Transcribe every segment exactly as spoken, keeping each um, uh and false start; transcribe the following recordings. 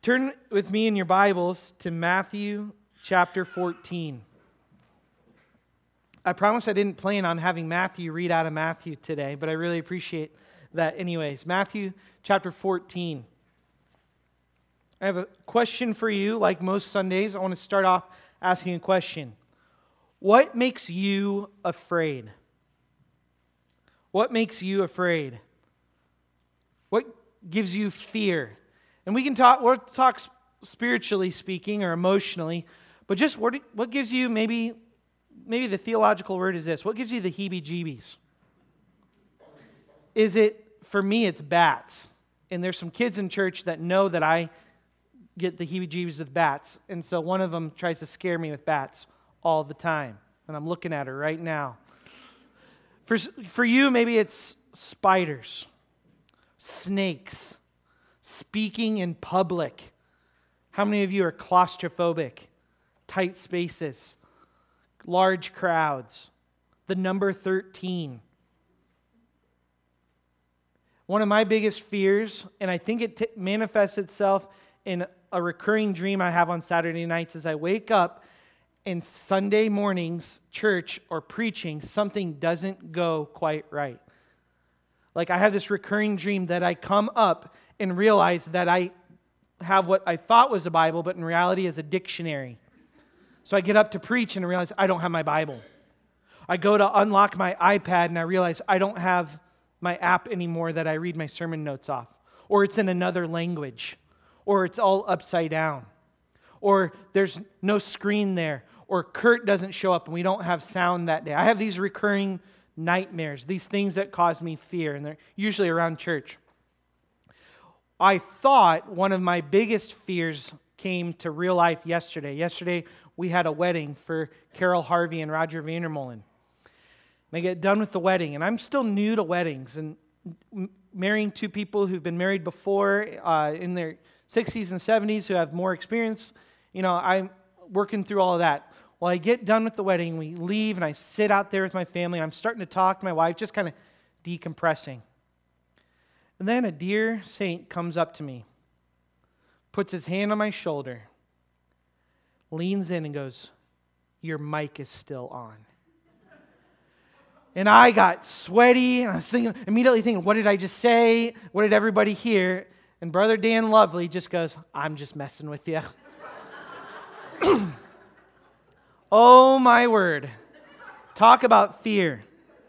Turn with me in your Bibles to Matthew chapter fourteen. I promise I didn't plan on having Matthew read out of Matthew today, but I really appreciate that anyways. Matthew chapter fourteen. I have a question for you. Like most Sundays, I want to start off asking a question. What makes you afraid? What makes you afraid? What gives you fear? And we can talk, we'll talk spiritually speaking or emotionally, but just what, what gives you, maybe, maybe the theological word is this, what gives you the heebie-jeebies? Is it, for me, it's bats. And there's some kids in church that know that I get the heebie-jeebies with bats. And so one of them tries to scare me with bats all the time. And I'm looking at her right now. For, for you, maybe it's spiders, snakes, speaking in public. How many of you are claustrophobic? Tight spaces, large crowds, the number thirteen. One of my biggest fears, and I think it t- manifests itself in a recurring dream I have on Saturday nights, is I wake up and Sunday mornings, church or preaching, something doesn't go quite right. Like I have this recurring dream that I come up and realize that I have what I thought was a Bible, but in reality is a dictionary. So I get up to preach and realize I don't have my Bible. I go to unlock my iPad and I realize I don't have my app anymore that I read my sermon notes off. Or it's in another language. Or it's all upside down. Or there's no screen there. Or Kurt doesn't show up and we don't have sound that day. I have these recurring nightmares, these things that cause me fear, and they're usually around church. I thought one of my biggest fears came to real life yesterday. Yesterday, we had a wedding for Carol Harvey and Roger Vandermolen. And I get done with the wedding, and I'm still new to weddings, and marrying two people who've been married before uh, in their sixties and seventies who have more experience. You know, I'm working through all of that. Well, I get done with the wedding, we leave, and I sit out there with my family, and I'm starting to talk to my wife, just kind of decompressing. And then a dear saint comes up to me, puts his hand on my shoulder, leans in and goes, "Your mic is still on." And I got sweaty, and I was thinking, immediately thinking, what did I just say? What did everybody hear? And Brother Dan Lovely just goes, "I'm just messing with you." Oh my word. Talk about fear.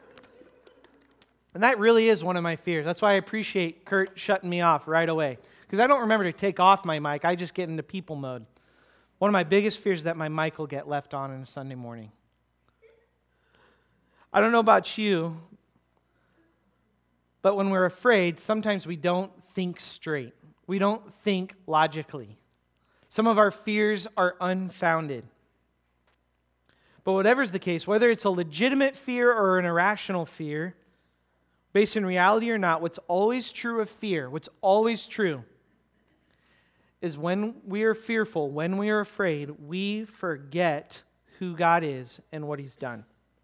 And that really is one of my fears. That's why I appreciate Kurt shutting me off right away. Because I don't remember to take off my mic. I just get into people mode. One of my biggest fears is that my mic will get left on on a Sunday morning. I don't know about you, but when we're afraid, sometimes we don't think straight. We don't think logically. Some of our fears are unfounded. But whatever's the case, whether it's a legitimate fear or an irrational fear, based in reality or not, what's always true of fear, what's always true, is when we are fearful, when we are afraid, we forget who God is and what He's done.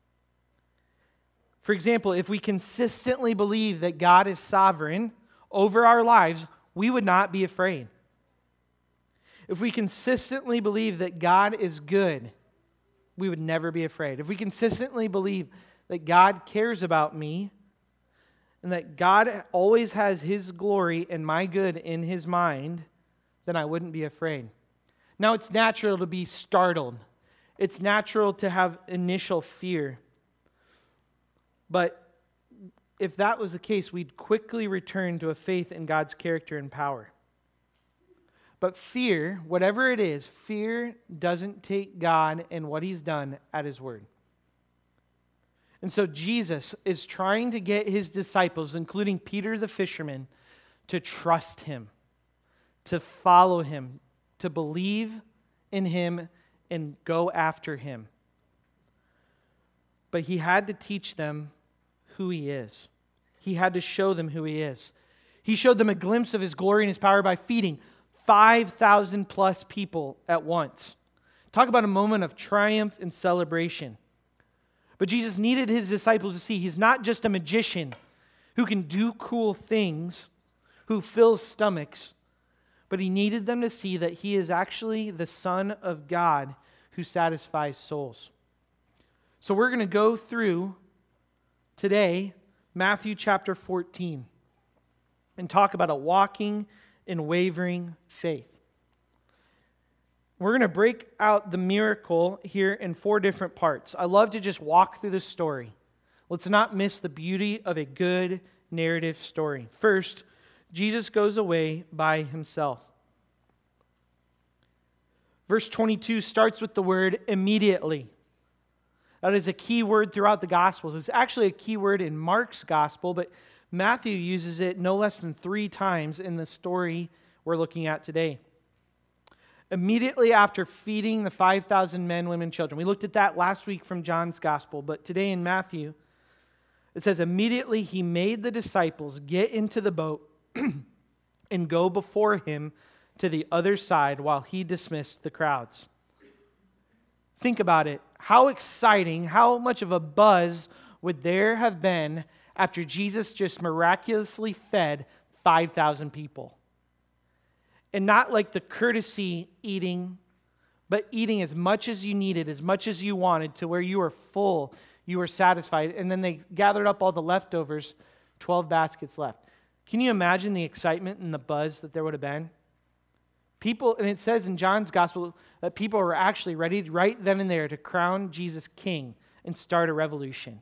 For example, if we consistently believe that God is sovereign over our lives, we would not be afraid. If we consistently believe that God is good, we would never be afraid. If we consistently believe that God cares about me and that God always has His glory and my good in His mind, then I wouldn't be afraid. Now, it's natural to be startled. It's natural to have initial fear. But if that was the case, we'd quickly return to a faith in God's character and power. But fear, whatever it is, fear doesn't take God and what He's done at His word. And so Jesus is trying to get His disciples, including Peter the fisherman, to trust Him, to follow Him, to believe in Him and go after Him. But He had to teach them who He is. He had to show them who He is. He showed them a glimpse of His glory and His power by feeding five thousand plus people at once. Talk about a moment of triumph and celebration. But Jesus needed His disciples to see He's not just a magician who can do cool things, who fills stomachs, but he needed them to see that he is actually the Son of God who satisfies souls. So we're going to go through today Matthew chapter fourteen and talk about a walking in wavering faith. We're going to break out the miracle here in four different parts. I love to just walk through the story. Let's not miss the beauty of a good narrative story. First, Jesus goes away by himself. Verse twenty-two starts with the word immediately. That is a key word throughout the Gospels. It's actually a key word in Mark's Gospel, but Matthew uses it no less than three times in the story we're looking at today. Immediately after feeding the five thousand men, women, children. We looked at that last week from John's Gospel, but today in Matthew, it says, immediately he made the disciples get into the boat and go before him to the other side while he dismissed the crowds. Think about it. How exciting, how much of a buzz would there have been after Jesus just miraculously fed five thousand people? And not like the courtesy eating, but eating as much as you needed, as much as you wanted, to where you were full, you were satisfied. And then they gathered up all the leftovers, twelve baskets left. Can you imagine the excitement and the buzz that there would have been? People, and it says in John's Gospel that people were actually ready right then and there to crown Jesus king and start a revolution.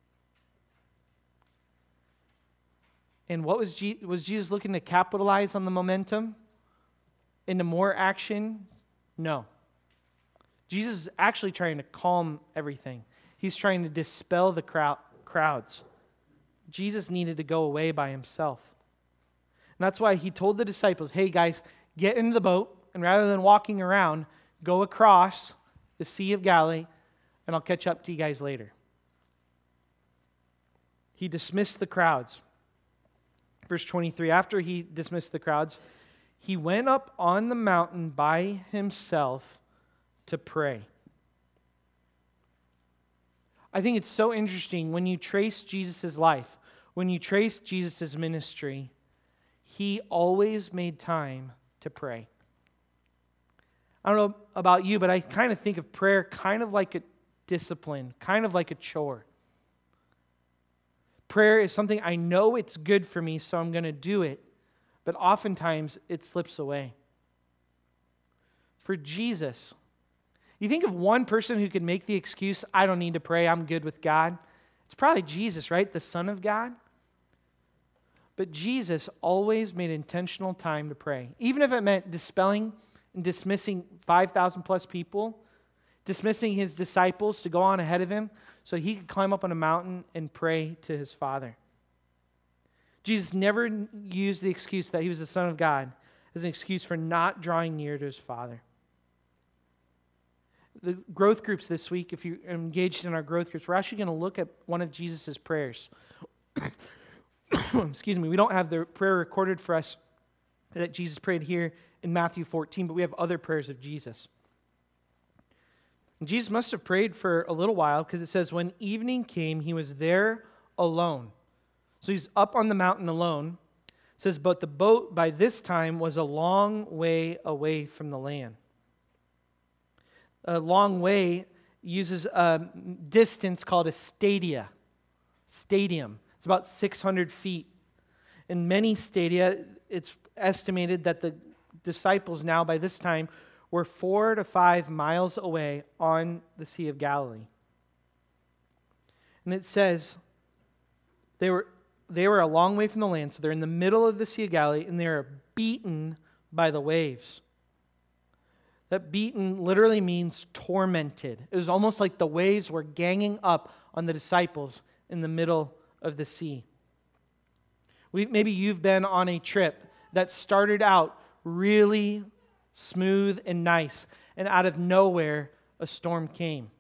And what was Je- was Jesus looking to capitalize on the momentum into more action? No. Jesus is actually trying to calm everything. He's trying to dispel the crowd, crowds. Jesus needed to go away by himself. And that's why he told the disciples, hey guys, get into the boat, and rather than walking around, go across the Sea of Galilee, and I'll catch up to you guys later. He dismissed the crowds. Verse twenty-three, after he dismissed the crowds, he went up on the mountain by himself to pray. I think it's so interesting when you trace Jesus' life, when you trace Jesus' ministry, he always made time to pray. I don't know about you, but I kind of think of prayer kind of like a discipline, kind of like a chore. Prayer is something I know it's good for me, so I'm going to do it, but oftentimes it slips away. For Jesus, you think of one person who could make the excuse, I don't need to pray, I'm good with God. It's probably Jesus, right? The Son of God. But Jesus always made intentional time to pray. Even if it meant dispelling and dismissing five thousand plus people, dismissing his disciples to go on ahead of him so he could climb up on a mountain and pray to his Father. Jesus never used the excuse that he was the Son of God as an excuse for not drawing near to his Father. The growth groups this week, if you're engaged in our growth groups, we're actually going to look at one of Jesus' prayers. Excuse me, we don't have the prayer recorded for us that Jesus prayed here in Matthew fourteen, but we have other prayers of Jesus. And Jesus must have prayed for a little while because it says, when evening came, he was there alone. So he's up on the mountain alone. It says, but the boat by this time was a long way away from the land. A long way uses a distance called a stadia. Stadium. It's about six hundred feet. In many stadia, it's estimated that the disciples now by this time were four to five miles away on the Sea of Galilee. And it says they were they were a long way from the land, so they're in the middle of the Sea of Galilee, and they are beaten by the waves. That beaten literally means tormented. It was almost like the waves were ganging up on the disciples in the middle of the sea. We, maybe you've been on a trip that started out really smooth and nice, and out of nowhere, a storm came.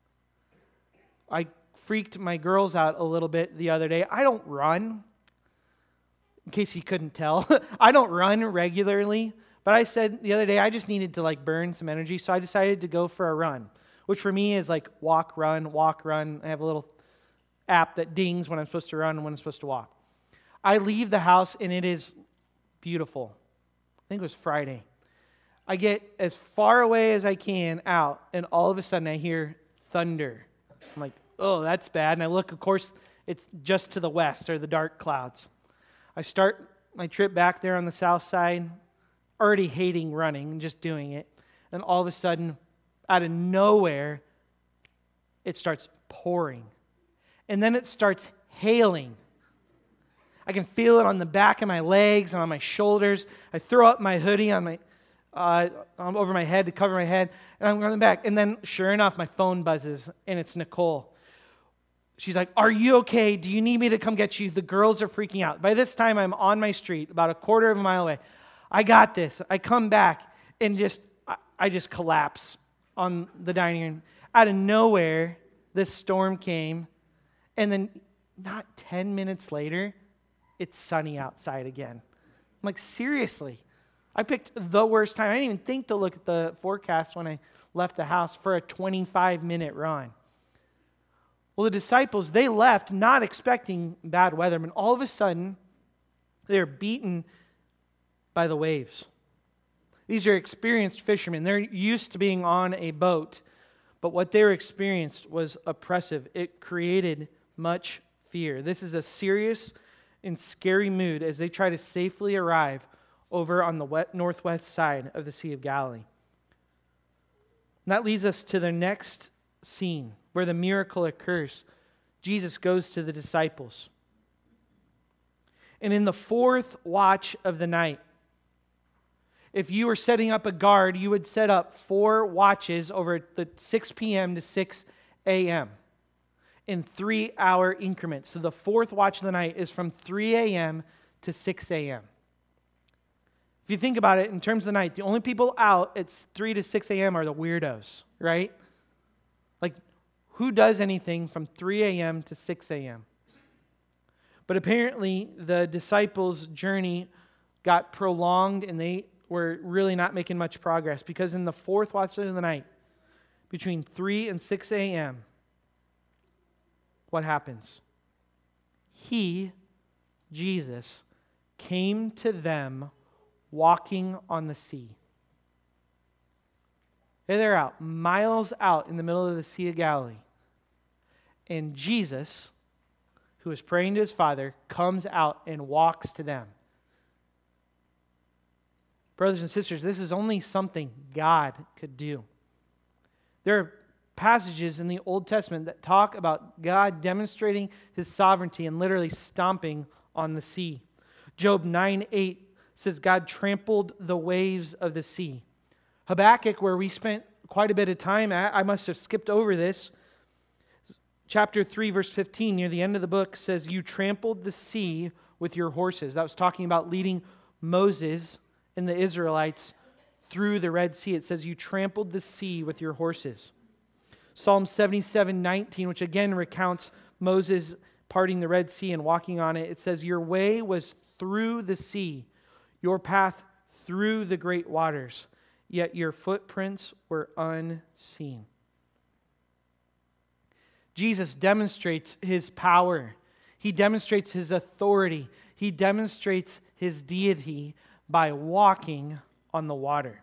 I freaked my girls out a little bit the other day. I don't run, in case you couldn't tell. I don't run regularly, but I said the other day I just needed to like burn some energy, so I decided to go for a run, which for me is like walk, run, walk, run. I have a little app that dings when I'm supposed to run and when I'm supposed to walk. I leave the house and it is beautiful. think it was Friday. I get as far away as I can out, and all of a sudden I hear thunder. I'm like, oh, that's bad. And I look, of course, it's just to the west, or the dark clouds. I start my trip back there on the south side, already hating running and just doing it. And all of a sudden, out of nowhere, it starts pouring. And then it starts hailing. I can feel it on the back of my legs and on my shoulders. I throw up my hoodie on my uh, over my head to cover my head, and I'm running back. And then, sure enough, my phone buzzes, and it's Nicole. She's like, "Are you okay? Do you need me to come get you? The girls are freaking out." By this time, I'm on my street, about a quarter of a mile away. I got this. I come back, and just I, I just collapse on the dining room. Out of nowhere, this storm came, and then not ten minutes later, it's sunny outside again. I'm like, seriously? I picked the worst time. I didn't even think to look at the forecast when I left the house for a twenty-five minute run. Well, the disciples, they left not expecting bad weather, but all of a sudden, they're beaten by the waves. These are experienced fishermen. They're used to being on a boat, but what they were experienced was oppressive. It created much fear. This is a serious and scary mood as they try to safely arrive over on the west, northwest side of the Sea of Galilee. And that leads us to the next scene where the miracle occurs. Jesus goes to the disciples. And in the fourth watch of the night, if you were setting up a guard, you would set up four watches over the six p.m. to six a.m. in three-hour increments. So the fourth watch of the night is from three a.m. to six a.m. If you think about it, in terms of the night, the only people out at three to six a.m. are the weirdos, right? Like, who does anything from three a.m. to six a.m.? But apparently, the disciples' journey got prolonged, and they were really not making much progress, because in the fourth watch of the night, between three and six a.m., what happens? He, Jesus, came to them walking on the sea. They're out, miles out in the middle of the Sea of Galilee. And Jesus, who is praying to his Father, comes out and walks to them. Brothers and sisters, this is only something God could do. There are passages in the Old Testament that talk about God demonstrating his sovereignty and literally stomping on the sea. Job nine eight says God trampled the waves of the sea. Habakkuk, where we spent quite a bit of time at, I must have skipped over this. Chapter three, verse fifteen, near the end of the book, says, "You trampled the sea with your horses." That was talking about leading Moses and the Israelites through the Red Sea. It says, "You trampled the sea with your horses." Psalm seventy-seven nineteen, which again recounts Moses parting the Red Sea and walking on it, it says, "Your way was through the sea, your path through the great waters, yet your footprints were unseen." Jesus demonstrates his power. He demonstrates his authority. He demonstrates his deity by walking on the water.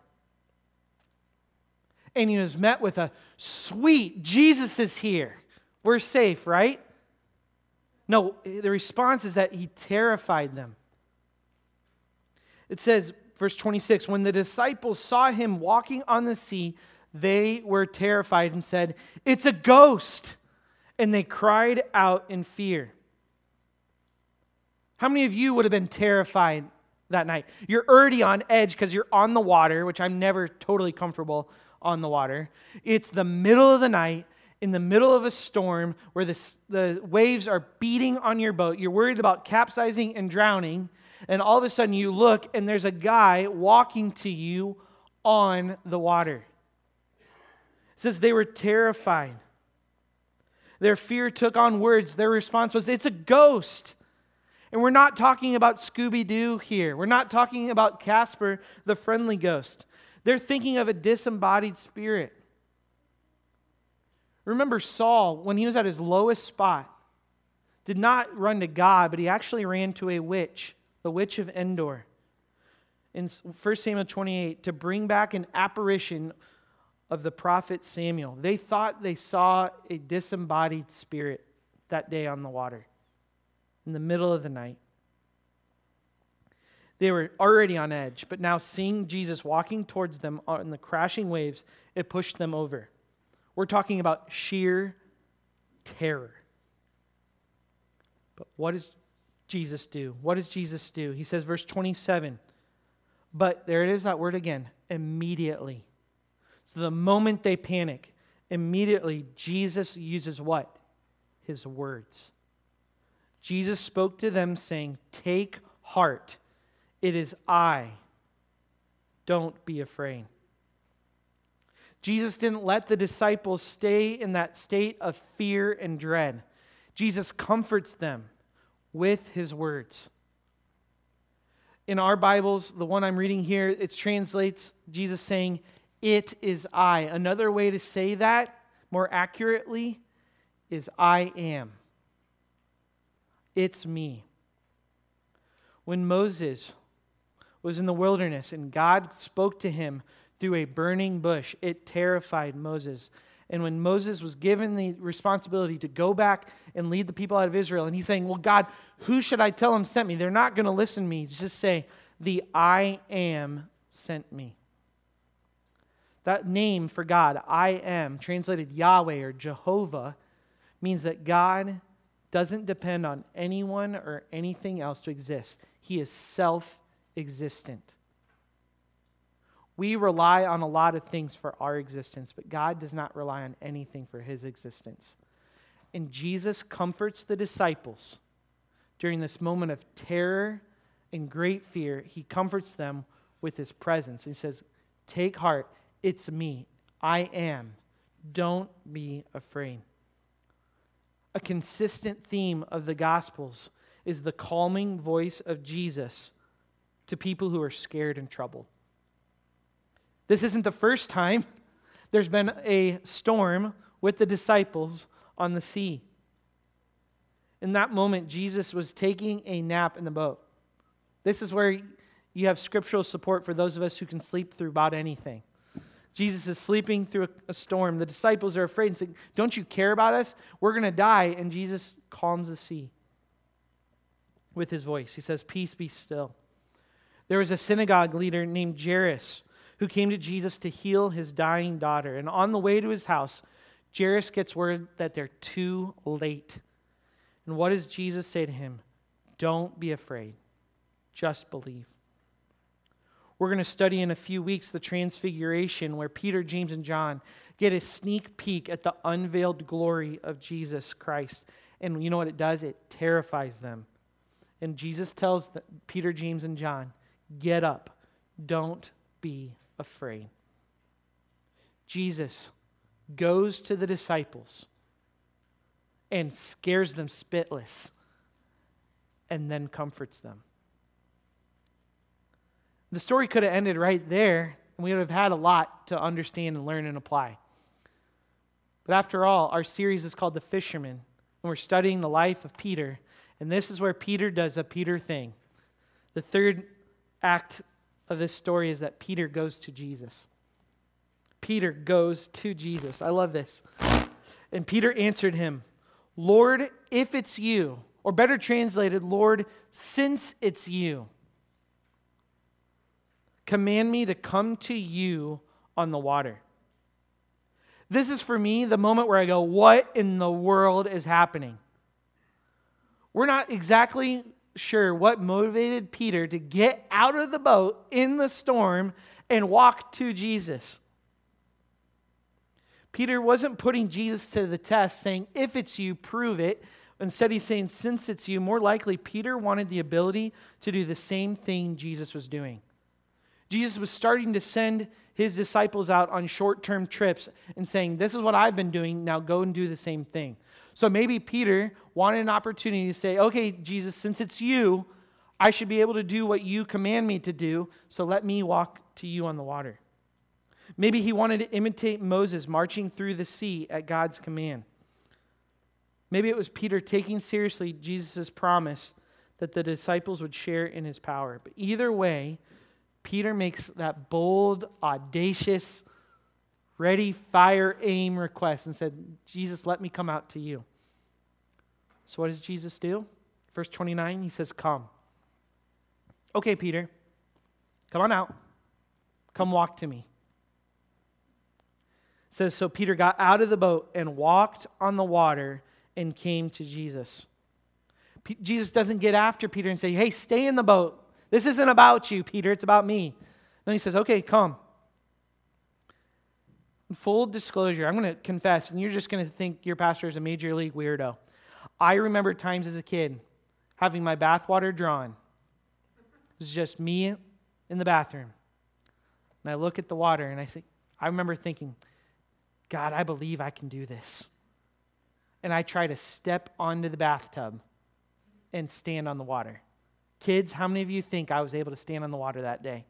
And he was met with a sweet, Jesus is here. We're safe, right? No, the response is that he terrified them. It says, verse twenty-six, "When the disciples saw him walking on the sea, they were terrified and said, 'It's a ghost!' And they cried out in fear." How many of you would have been terrified that night? You're already on edge because you're on the water, which I'm never totally comfortable on the water. It's the middle of the night, in the middle of a storm, where the, the waves are beating on your boat. You're worried about capsizing and drowning. And all of a sudden you look and there's a guy walking to you on the water. It says they were terrified. Their fear took on words. Their response was, "It's a ghost." And we're not talking about Scooby-Doo here. We're not talking about Casper, the friendly ghost. They're thinking of a disembodied spirit. Remember Saul, when he was at his lowest spot, did not run to God, but he actually ran to a witch, the witch of Endor. in First Samuel twenty-eight to bring back an apparition of the prophet Samuel. They thought they saw a disembodied spirit that day on the water in the middle of the night. They were already on edge, but now seeing Jesus walking towards them on the crashing waves, it pushed them over. We're talking about sheer terror. But what does Jesus do? What does Jesus do? He says, verse twenty-seven, but there it is, that word again, immediately. So the moment they panic, immediately Jesus uses what? His words. Jesus spoke to them saying, take heart. It is I. Don't be afraid. Jesus didn't let the disciples stay in that state of fear and dread. Jesus comforts them with his words. In our Bibles, the one I'm reading here, it translates Jesus saying, it is I. Another way to say that more accurately is I am. It's me. When Moses was in the wilderness and God spoke to him through a burning bush, it terrified Moses. And when Moses was given the responsibility to go back and lead the people out of Israel, and he's saying, well, God, who should I tell him sent me? They're not going to listen to me. Just say, the I am sent me. That name for God, I am, translated Yahweh or Jehovah, means that God doesn't depend on anyone or anything else to exist. He is self-existent. We rely on a lot of things for our existence, but God does not rely on anything for his existence. And Jesus comforts the disciples during this moment of terror and great fear. He comforts them with his presence. He says, take heart, it's me. I am. Don't be afraid. A consistent theme of the Gospels is the calming voice of Jesus to people who are scared and troubled. This isn't the first time there's been a storm with the disciples on the sea. In that moment, Jesus was taking a nap in the boat. This is where you have scriptural support for those of us who can sleep through about anything. Jesus is sleeping through a storm. The disciples are afraid and say, don't you care about us? We're going to die. And Jesus calms the sea with his voice. He says, peace, be still. There was a synagogue leader named Jairus who came to Jesus to heal his dying daughter. And on the way to his house, Jairus gets word that they're too late. And what does Jesus say to him? Don't be afraid. Just believe. We're going to study in a few weeks the Transfiguration, where Peter, James, and John get a sneak peek at the unveiled glory of Jesus Christ. And you know what it does? It terrifies them. And Jesus tells Peter, James, and John, get up. Don't be afraid. Jesus goes to the disciples and scares them spitless and then comforts them. The story could have ended right there, and we would have had a lot to understand and learn and apply. But after all, our series is called The Fisherman, and we're studying the life of Peter, and this is where Peter does a Peter thing. The third act of this story is that Peter goes to Jesus. Peter goes to Jesus. I love this. And Peter answered him, Lord, if it's you, or better translated, Lord, since it's you, command me to come to you on the water. This is for me the moment where I go, what in the world is happening? We're not exactly sure what motivated Peter to get out of the boat in the storm and walk to Jesus. Peter wasn't putting Jesus to the test, saying, if it's you, prove it. Instead, he's saying, since it's you, more likely Peter wanted the ability to do the same thing Jesus was doing. Jesus was starting to send his disciples out on short-term trips and saying, this is what I've been doing, now go and do the same thing. So maybe Peter wanted an opportunity to say, okay, Jesus, since it's you, I should be able to do what you command me to do, so let me walk to you on the water. Maybe he wanted to imitate Moses marching through the sea at God's command. Maybe it was Peter taking seriously Jesus' promise that the disciples would share in his power. But either way, Peter makes that bold, audacious, ready, fire, aim request and said, Jesus, let me come out to you. So what does Jesus do? Verse twenty-nine, he says, come. Okay, Peter, come on out. Come walk to me. It says, so Peter got out of the boat and walked on the water and came to Jesus. P- Jesus doesn't get after Peter and say, hey, stay in the boat. This isn't about you, Peter. It's about me. Then he says, okay, come. Full disclosure, I'm going to confess, and you're just going to think your pastor is a major league weirdo. I remember times as a kid having my bathwater drawn. It was just me in the bathroom. And I look at the water and I say, I remember thinking, God, I believe I can do this. And I try to step onto the bathtub and stand on the water. Kids, how many of you think I was able to stand on the water that day?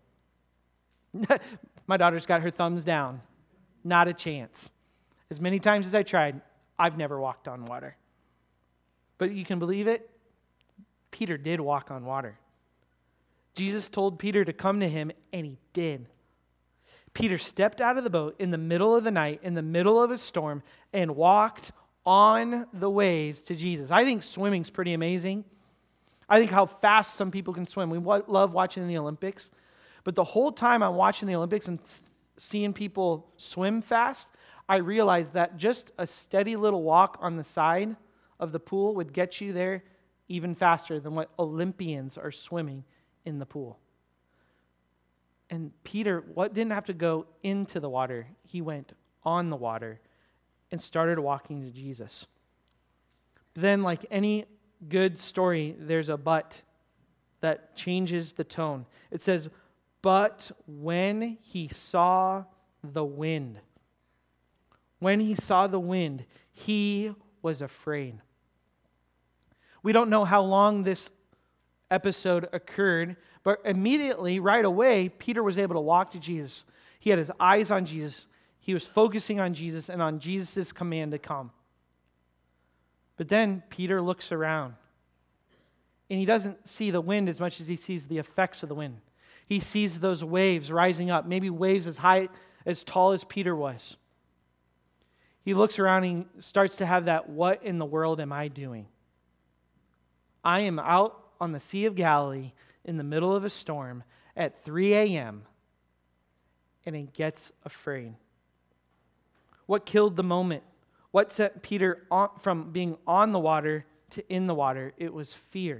My daughter's got her thumbs down. Not a chance. As many times as I tried, I've never walked on water. But you can believe it? Peter did walk on water. Jesus told Peter to come to him, and he did. Peter stepped out of the boat in the middle of the night, in the middle of a storm, and walked on the waves to Jesus. I think swimming's pretty amazing. I think how fast some people can swim. We love watching the Olympics. But the whole time I'm watching the Olympics and seeing people swim fast, I realized that just a steady little walk on the side of the pool would get you there even faster than what Olympians are swimming in the pool. And Peter, what didn't have to go into the water, he went on the water and started walking to Jesus. Then, like any good story, there's a but that changes the tone. It says, but when he saw the wind, when he saw the wind, he was afraid. We don't know how long this episode occurred, but immediately, right away, Peter was able to walk to Jesus. He had his eyes on Jesus. He was focusing on Jesus and on Jesus' command to come. But then Peter looks around, and he doesn't see the wind as much as he sees the effects of the wind. He sees those waves rising up, maybe waves as high, as tall as Peter was. He looks around and he starts to have that, what in the world am I doing? I am out on the Sea of Galilee in the middle of a storm at three a.m. and he gets afraid. What killed the moment? What set Peter on, from being on the water to in the water? It was fear.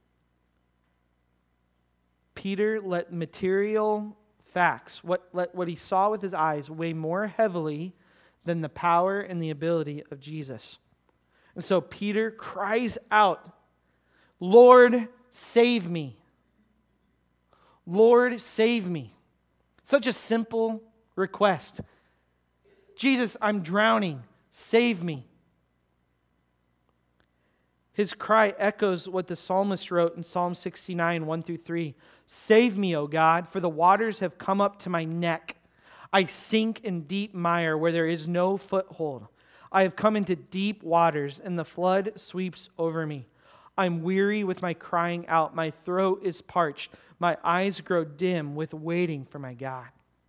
Peter let material facts, what, let what he saw with his eyes, weigh more heavily than the power and the ability of Jesus. And so Peter cries out, Lord, save me. Lord, save me. Such a simple request. Jesus, I'm drowning. Save me. His cry echoes what the psalmist wrote in Psalm sixty-nine, one through three. Save me, O God, for the waters have come up to my neck. I sink in deep mire where there is no foothold. I have come into deep waters, and the flood sweeps over me. I'm weary with my crying out. My throat is parched. My eyes grow dim with waiting for my God.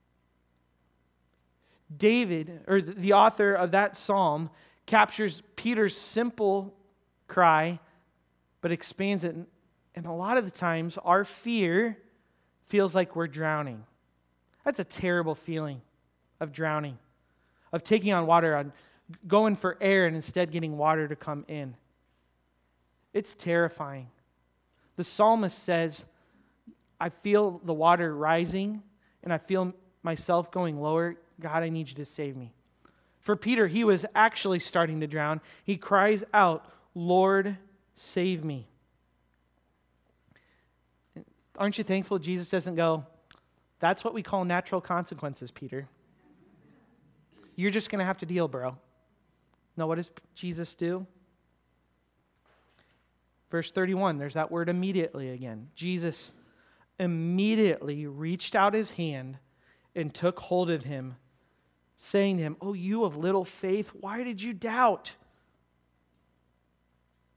David, or the author of that psalm, captures Peter's simple cry, but expands it. And a lot of the times, our fear feels like we're drowning. That's a terrible feeling of drowning, of taking on water, on going for air and instead getting water to come in. It's terrifying. The psalmist says, I feel the water rising and I feel myself going lower. God, I need you to save me. For Peter, he was actually starting to drown. He cries out, Lord, save me. Aren't you thankful Jesus doesn't go, that's what we call natural consequences, Peter. You're just going to have to deal, bro. No, what does Jesus do? Verse thirty-one, there's that word immediately again. Jesus immediately reached out his hand and took hold of him, saying to him, oh, you of little faith, why did you doubt?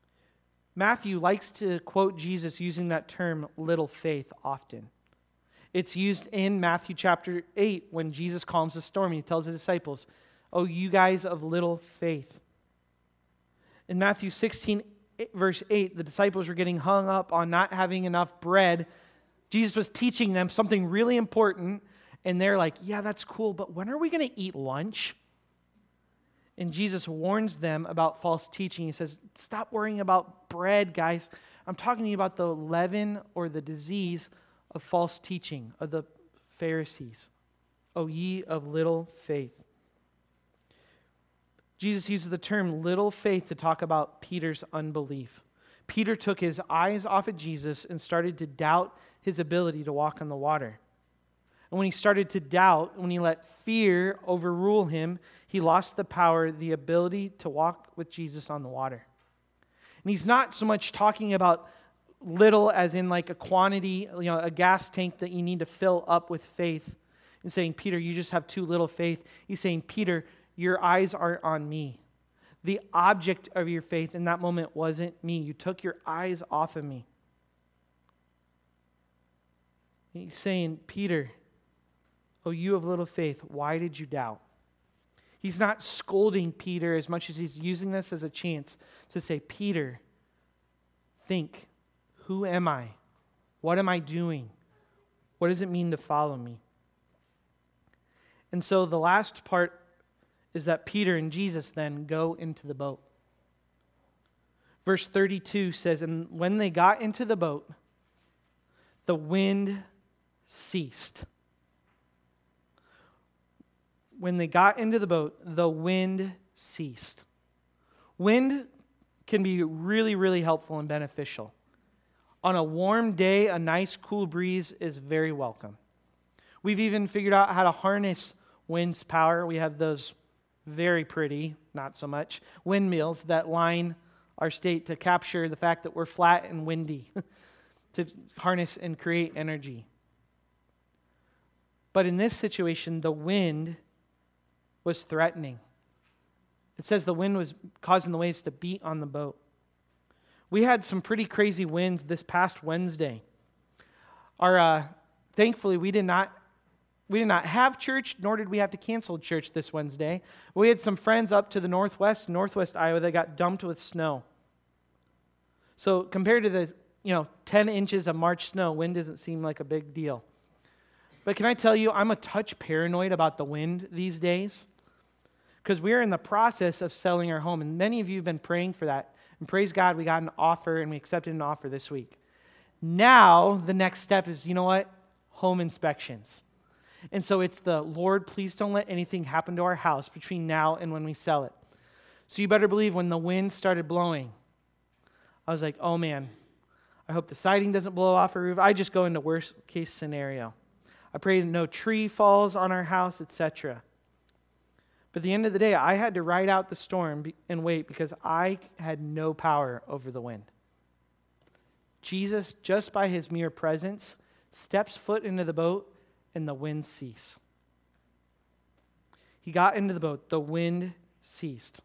Matthew likes to quote Jesus using that term little faith often. It's used in Matthew chapter eight when Jesus calms the storm. He tells the disciples, "Oh, you guys of little faith." In Matthew sixteen, verse eight, the disciples were getting hung up on not having enough bread. Jesus was teaching them something really important, and they're like, "Yeah, that's cool, but when are we going to eat lunch?" And Jesus warns them about false teaching. He says, "Stop worrying about bread, guys. I'm talking to you about the leaven or the disease of false teaching, of the Pharisees. O ye of little faith." Jesus uses the term little faith to talk about Peter's unbelief. Peter took his eyes off of Jesus and started to doubt his ability to walk on the water. And when he started to doubt, when he let fear overrule him, he lost the power, the ability to walk with Jesus on the water. And he's not so much talking about little as in like a quantity, you know, a gas tank that you need to fill up with faith, and saying, "Peter, you just have too little faith." He's saying, "Peter, your eyes are on me. The object of your faith in that moment wasn't me. You took your eyes off of me." He's saying, "Peter, oh, you of little faith, why did you doubt?" He's not scolding Peter as much as he's using this as a chance to say, "Peter, think, who am I? What am I doing? What does it mean to follow me?" And so the last part is that Peter and Jesus then go into the boat. Verse thirty-two says, "And when they got into the boat, the wind ceased." When they got into the boat, the wind ceased. Wind can be really, really helpful and beneficial. On a warm day, a nice cool breeze is very welcome. We've even figured out how to harness wind's power. We have those very pretty, not so much, windmills that line our state to capture the fact that we're flat and windy, to harness and create energy. But in this situation, the wind was threatening. It says the wind was causing the waves to beat on the boat. We had some pretty crazy winds this past Wednesday. Our, uh, thankfully, we did not we did not have church, nor did we have to cancel church this Wednesday. We had some friends up to the northwest, northwest Iowa, that got dumped with snow. So compared to the you know ten inches of March snow, wind doesn't seem like a big deal. But can I tell you, I'm a touch paranoid about the wind these days, because we're in the process of selling our home, and many of you have been praying for that. And praise God, we got an offer, and we accepted an offer this week. Now, the next step is, you know what? Home inspections. And so it's the, "Lord, please don't let anything happen to our house between now and when we sell it." So you better believe when the wind started blowing, I was like, "Oh man, I hope the siding doesn't blow off our roof." I just go into worst case scenario. I pray that no tree falls on our house, et cetera. But at the end of the day, I had to ride out the storm and wait because I had no power over the wind. Jesus, just by his mere presence, steps foot into the boat and the wind ceased. He got into the boat, the wind ceased.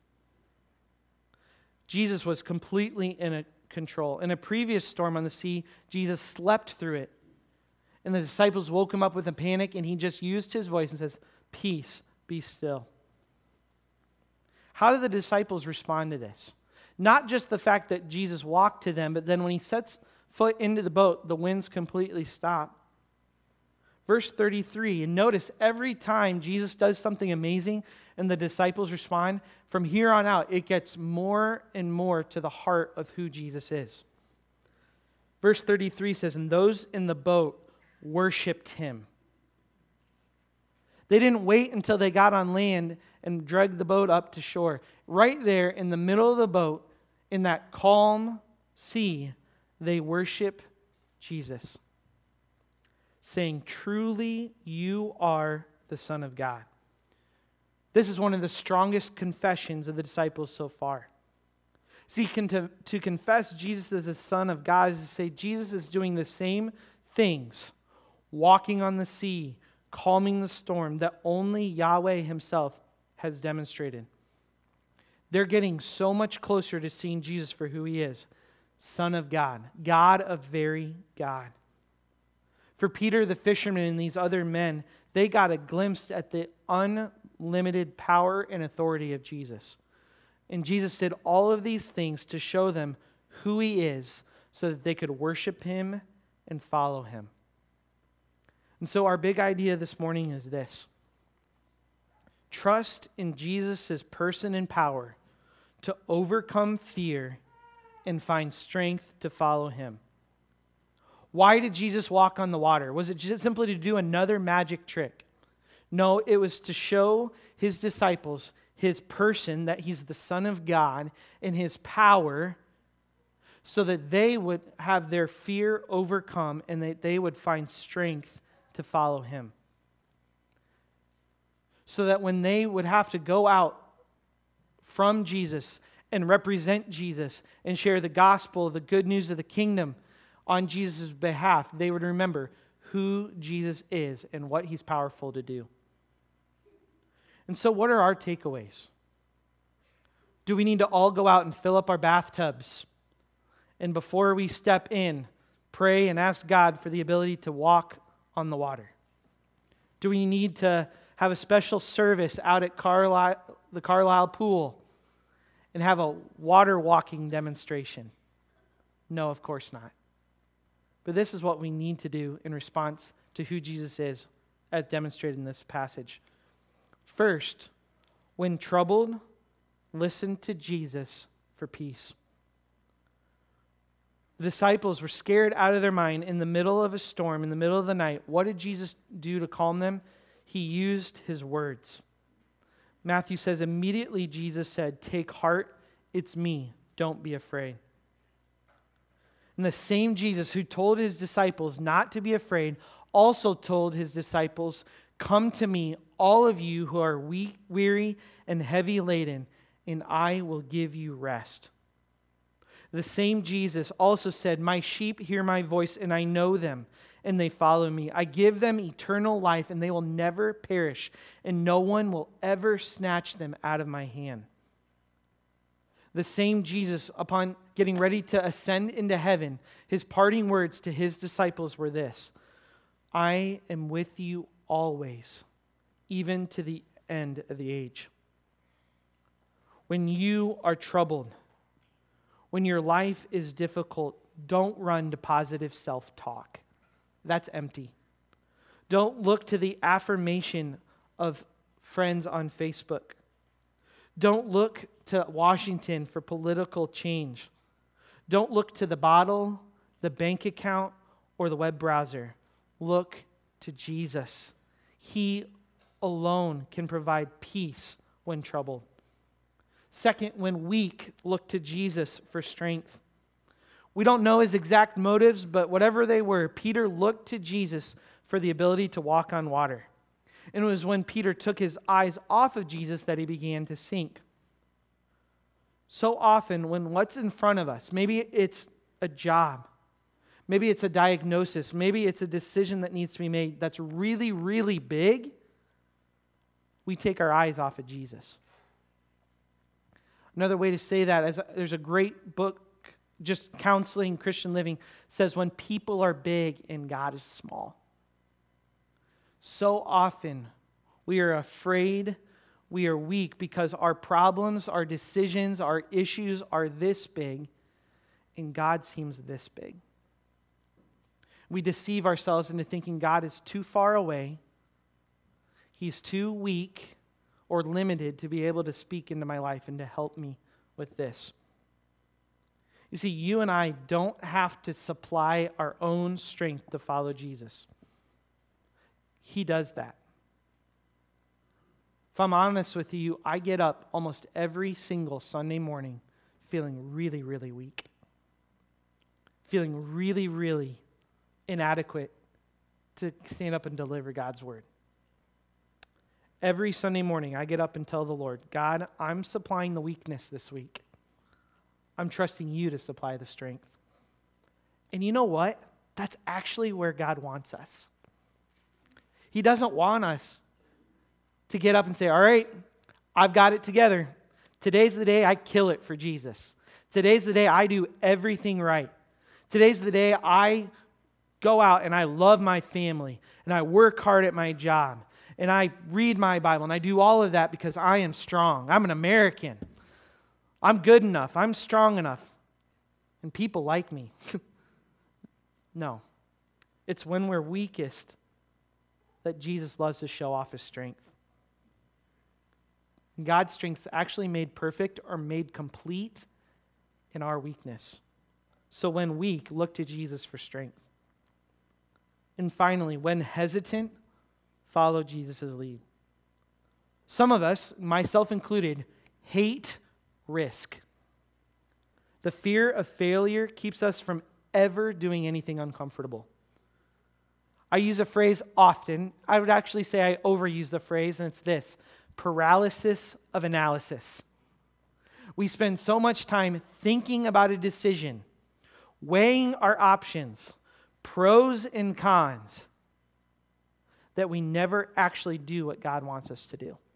Jesus was completely in control. In a previous storm on the sea, Jesus slept through it. And the disciples woke him up with a panic, and he just used his voice and says, "Peace, be still." How did the disciples respond to this? Not just the fact that Jesus walked to them, but then when he sets foot into the boat, the winds completely stop. Verse thirty-three, and notice every time Jesus does something amazing and the disciples respond, from here on out, it gets more and more to the heart of who Jesus is. Verse thirty-three says, "And those in the boat worshipped him." They didn't wait until they got on land and dragged the boat up to shore. Right there in the middle of the boat, in that calm sea, they worship Jesus, saying, "Truly you are the Son of God." This is one of the strongest confessions of the disciples so far. See, to, to confess Jesus as the Son of God is to say Jesus is doing the same things, walking on the sea, calming the storm, that only Yahweh himself has demonstrated. They're getting so much closer to seeing Jesus for who he is, Son of God, God of very God. For Peter, the fisherman, and these other men, they got a glimpse at the unlimited power and authority of Jesus. And Jesus did all of these things to show them who He is so that they could worship Him and follow Him. And so our big idea this morning is this. Trust in Jesus' person and power to overcome fear and find strength to follow Him. Why did Jesus walk on the water? Was it just simply to do another magic trick? No, it was to show His disciples His person, that He's the Son of God, and His power, so that they would have their fear overcome and that they would find strength to follow Him. So that when they would have to go out from Jesus and represent Jesus and share the gospel, the good news of the kingdom on Jesus' behalf, they would remember who Jesus is and what He's powerful to do. And so what are our takeaways? Do we need to all go out and fill up our bathtubs? And before we step in, pray and ask God for the ability to walk on the water? Do we need to have a special service out at Carlisle, the Carlisle pool and have a water walking demonstration? No, of course not. But this is what we need to do in response to who Jesus is, as demonstrated in this passage. First, when troubled, listen to Jesus for peace. The disciples were scared out of their mind in the middle of a storm, in the middle of the night. What did Jesus do to calm them? He used His words. Matthew says, immediately Jesus said, "Take heart, it's me. Don't be afraid." And the same Jesus who told His disciples not to be afraid also told His disciples, "Come to me, all of you who are weak, weary and heavy laden, and I will give you rest." The same Jesus also said, "My sheep hear my voice, and I know them, and they follow me. I give them eternal life, and they will never perish, and no one will ever snatch them out of my hand." The same Jesus, upon getting ready to ascend into heaven, His parting words to His disciples were this: "I am with you always, even to the end of the age." When you are troubled, when your life is difficult, don't run to positive self-talk. That's empty. Don't look to the affirmation of friends on Facebook. Don't look to Washington for political change. Don't look to the bottle, the bank account, or the web browser. Look to Jesus. He alone can provide peace when troubled. Second, when weak, look to Jesus for strength. We don't know His exact motives, but whatever they were, Peter looked to Jesus for the ability to walk on water. And it was when Peter took his eyes off of Jesus that he began to sink. So often, when what's in front of us, maybe it's a job, maybe it's a diagnosis, maybe it's a decision that needs to be made that's really, really big, we take our eyes off of Jesus. Another way to say that is there's a great book, just Counseling Christian Living, says when people are big and God is small. So often we are afraid, we are weak because our problems, our decisions, our issues are this big, and God seems this big. We deceive ourselves into thinking God is too far away, He's too weak or limited to be able to speak into my life and to help me with this. You see, you and I don't have to supply our own strength to follow Jesus. He does that. If I'm honest with you, I get up almost every single Sunday morning feeling really, really weak. Feeling really, really inadequate to stand up and deliver God's word. Every Sunday morning, I get up and tell the Lord, God, I'm supplying the weakness this week. I'm trusting you to supply the strength. And you know what? That's actually where God wants us. He doesn't want us to get up and say, all right, I've got it together. Today's the day I kill it for Jesus. Today's the day I do everything right. Today's the day I go out and I love my family and I work hard at my job and I read my Bible and I do all of that because I am strong. I'm an American. I'm good enough. I'm strong enough. And people like me. No. It's when we're weakest that Jesus loves to show off His strength. God's strength is actually made perfect or made complete in our weakness. So when weak, look to Jesus for strength. And finally, when hesitant, follow Jesus' lead. Some of us, myself included, hate risk. The fear of failure keeps us from ever doing anything uncomfortable. I use a phrase often. I would actually say I overuse the phrase, and it's this: paralysis of analysis. We spend so much time thinking about a decision, weighing our options, pros and cons, that we never actually do what God wants us to do.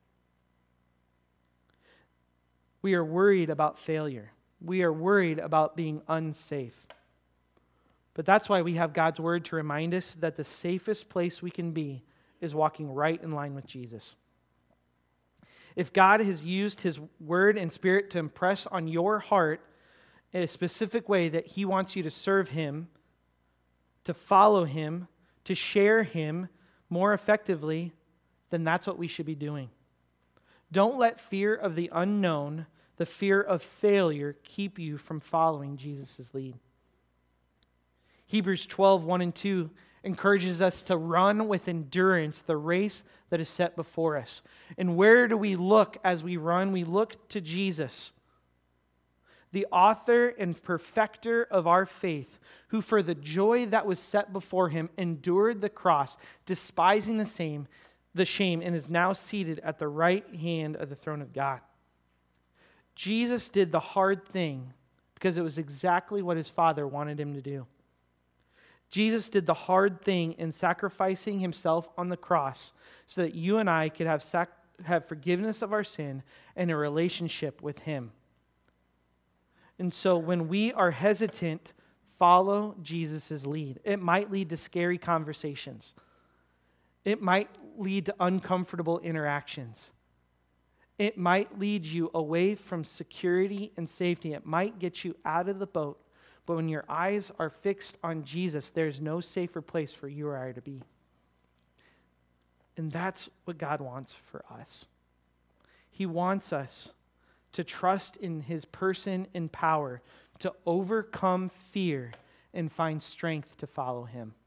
We are worried about failure. We are worried about being unsafe. But that's why we have God's Word to remind us that the safest place we can be is walking right in line with Jesus. If God has used His Word and Spirit to impress on your heart in a specific way that He wants you to serve Him, to follow Him, to share Him more effectively, then that's what we should be doing. Don't let fear of the unknown, the fear of failure, keep you from following Jesus' lead. Hebrews twelve, one and two encourages us to run with endurance the race that is set before us. And where do we look as we run? We look to Jesus, the author and perfecter of our faith, who for the joy that was set before Him endured the cross, despising the same, the shame, and is now seated at the right hand of the throne of God. Jesus did the hard thing because it was exactly what His Father wanted Him to do. Jesus did the hard thing in sacrificing Himself on the cross so that you and I could have, sac- have forgiveness of our sin and a relationship with Him. And so when we are hesitant, follow Jesus' lead. It might lead to scary conversations. It might lead to uncomfortable interactions. It might lead you away from security and safety. It might get you out of the boat. But when your eyes are fixed on Jesus, there's no safer place for you or I to be. And that's what God wants for us. He wants us to trust in His person and power to overcome fear and find strength to follow Him.